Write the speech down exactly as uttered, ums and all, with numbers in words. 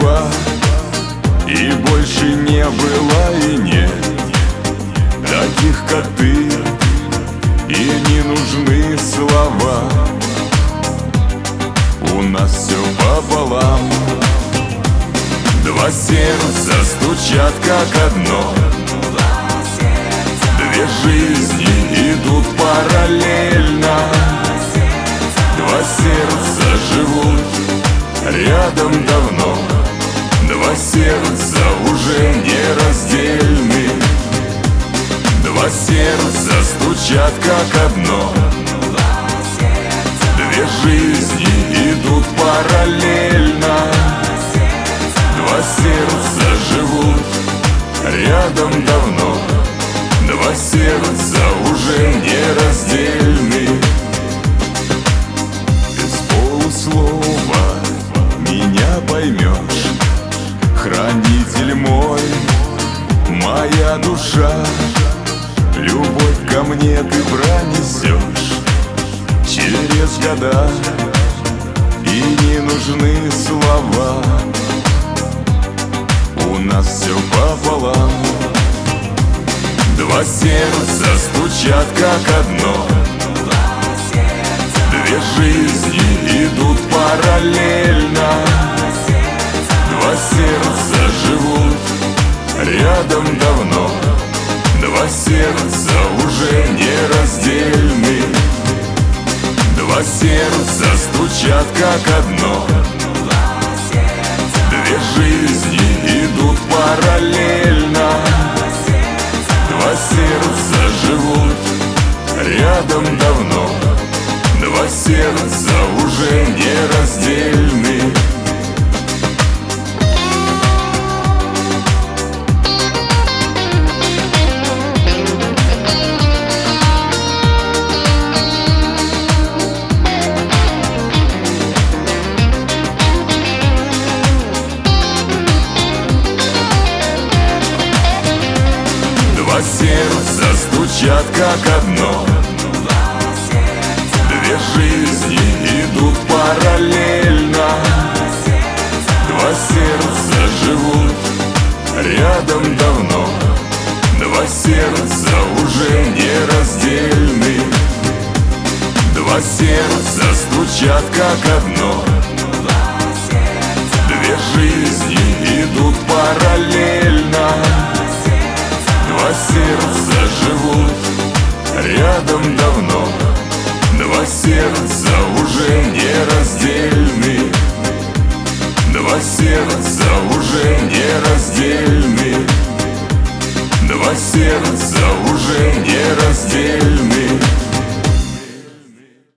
судьба, и больше не было и нет таких, как ты, и не нужны слова. У нас все пополам. Два сердца стучат как одно, две жизни идут параллельно. Два сердца живут рядом давно, два сердца уже не раздельны. Два сердца стучат как одно, две жизни идут параллельно. Два сердца живут рядом давно, два сердца уже не раздельны. Без полуслова меня поймешь, хранитель мой, моя душа. Любовь ко мне ты пронесешь через года, и не нужны слова. У нас все пополам. Два сердца стучат как одно, две жизни идут параллельно. Два сердца живут рядом давно, два сердца уже не раздельны. Два сердца стучат как одно, две жизни идут параллельно. Два сердца живут рядом давно, два сердца уже не раздельны. Два сердца стучат как одно, две жизни идут параллельно. Два сердца живут рядом давно, два сердца уже не раздельны. Два сердца стучат как одно, две жизни идут параллельно. Два сердца живут рядом давно, два сердца уже не раздельны. Два сердца уже не раздельны. Два сердца уже не раздельны.